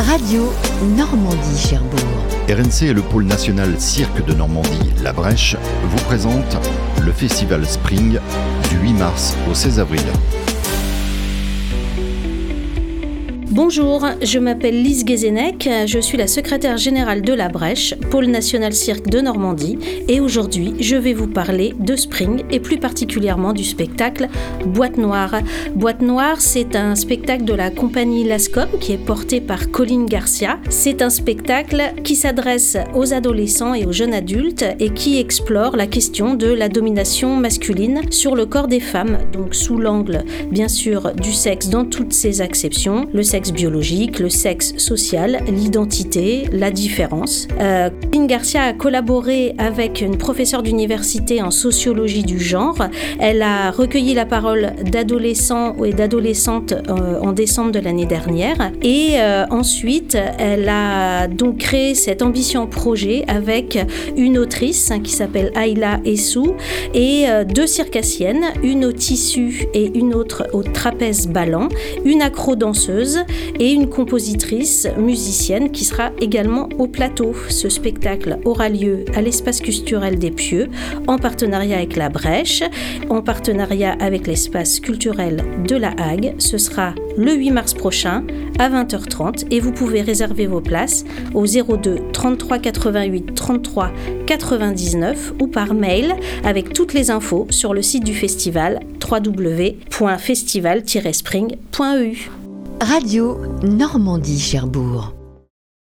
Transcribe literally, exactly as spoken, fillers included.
Radio Normandie-Cherbourg. R N C et le pôle national Cirque de Normandie, La Brèche, vous présentent le festival Spring du huit mars au seize avril. Bonjour, je m'appelle Lise Guézenec, je suis la secrétaire générale de La Brèche, pôle national Cirque de Normandie, et aujourd'hui je vais vous parler de Spring et plus particulièrement du spectacle Boîte Noire. Boîte Noire, c'est un spectacle de la compagnie Lascom qui est porté par Colline Garcia. C'est un spectacle qui s'adresse aux adolescents et aux jeunes adultes et qui explore la question de la domination masculine sur le corps des femmes, donc sous l'angle bien sûr du sexe dans toutes ses acceptions, le sexe biologique, le sexe social, l'identité, la différence. Euh, Colline Garcia a collaboré avec une professeure d'université en sociologie du genre. Elle a recueilli la parole d'adolescents et d'adolescentes euh, en décembre de l'année dernière. Et euh, ensuite, elle a donc créé cette ambition projet avec une autrice hein, qui s'appelle Ayla Essou et euh, deux circassiennes, une au tissu et une autre au trapèze ballant, une acro-danseuse et une compositrice musicienne qui sera également au plateau. Ce spectacle aura lieu à l'espace culturel des Pieux en partenariat avec La Brèche, en partenariat avec l'espace culturel de La Hague. Ce sera le huit mars prochain à vingt heures trente et vous pouvez réserver vos places au zéro deux trente-trois quatre-vingt-huit trente-trois quatre-vingt-dix-neuf ou par mail avec toutes les infos sur le site du festival w w w point festival tiret spring point e u. Radio Normandie-Cherbourg.